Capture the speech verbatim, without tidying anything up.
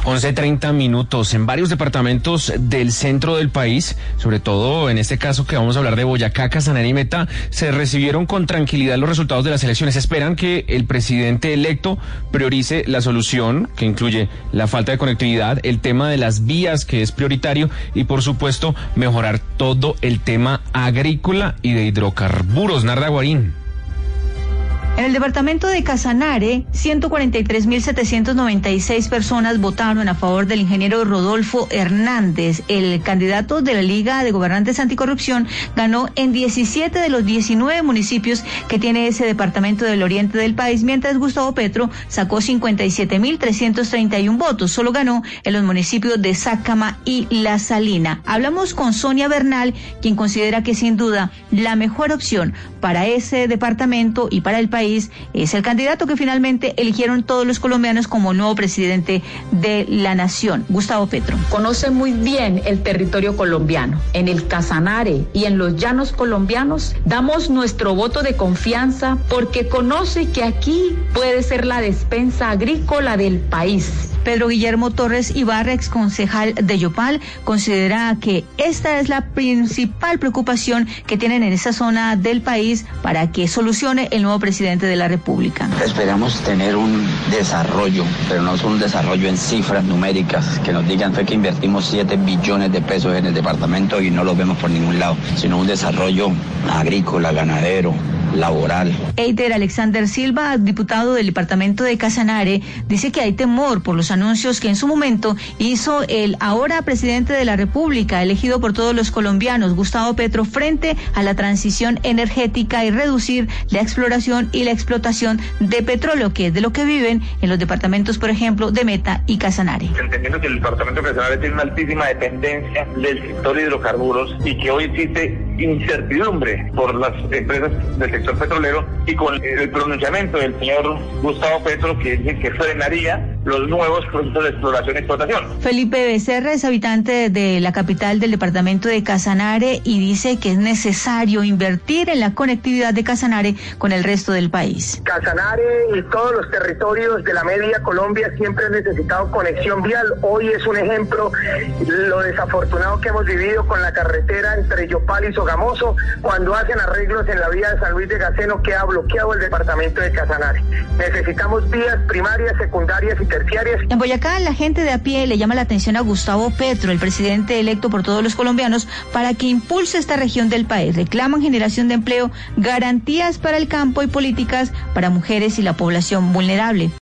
once treinta minutos. En varios departamentos del centro del país, sobre todo en este caso que vamos a hablar de Boyacá, Casanare y Meta, se recibieron con tranquilidad los resultados de las elecciones. Esperan que el presidente electo priorice la solución, que incluye la falta de conectividad, el tema de las vías, que es prioritario, y por supuesto mejorar todo el tema agrícola y de hidrocarburos. Narda Guarín. En el departamento de Casanare, ciento cuarenta y tres mil setecientos noventa y seis personas votaron a favor del ingeniero Rodolfo Hernández. El candidato de la Liga de Gobernantes Anticorrupción ganó en diecisiete de los diecinueve municipios que tiene ese departamento del oriente del país, mientras Gustavo Petro sacó cincuenta y siete mil trescientos treinta y uno votos. Solo ganó en los municipios de Sácama y La Salina. Hablamos con Sonia Bernal, quien considera que sin duda la mejor opción para ese departamento y para el país es el candidato que finalmente eligieron todos los colombianos como nuevo presidente de la nación, Gustavo Petro. Conoce muy bien el territorio colombiano. En el Casanare y en los llanos colombianos damos nuestro voto de confianza porque conoce que aquí puede ser la despensa agrícola del país. Pedro Guillermo Torres Ibarra, exconcejal de Yopal, considera que esta es la principal preocupación que tienen en esa zona del país para que solucione el nuevo presidente de la República. Esperamos tener un desarrollo, pero no es un desarrollo en cifras numéricas, que nos digan fue que invertimos siete billones de pesos en el departamento y no lo vemos por ningún lado, sino un desarrollo agrícola, ganadero, laboral. Eider Alexander Silva, diputado del departamento de Casanare, dice que hay temor por los anuncios que en su momento hizo el ahora presidente de la República, elegido por todos los colombianos, Gustavo Petro, frente a la transición energética y reducir la exploración y la explotación de petróleo, que es de lo que viven en los departamentos, por ejemplo, de Meta y Casanare. Entendiendo que el departamento de Casanare tiene una altísima dependencia del sector de hidrocarburos y que hoy existe incertidumbre por las empresas del sector petrolero, y con el pronunciamiento del señor Gustavo Petro, que dice que frenaría los nuevos procesos de exploración y explotación. Felipe Becerra es habitante de la capital del departamento de Casanare y dice que es necesario invertir en la conectividad de Casanare con el resto del país. Casanare y todos los territorios de la media Colombia siempre han necesitado conexión vial. Hoy es un ejemplo lo desafortunado que hemos vivido con la carretera entre Yopal y Sogamoso, cuando hacen arreglos en la vía de San Luis de Gaceno, que ha bloqueado el departamento de Casanare. Necesitamos vías primarias, secundarias y terciarias. En Boyacá, la gente de a pie le llama la atención a Gustavo Petro, el presidente electo por todos los colombianos, para que impulse esta región del país. Reclaman generación de empleo, garantías para el campo y políticas para mujeres y la población vulnerable.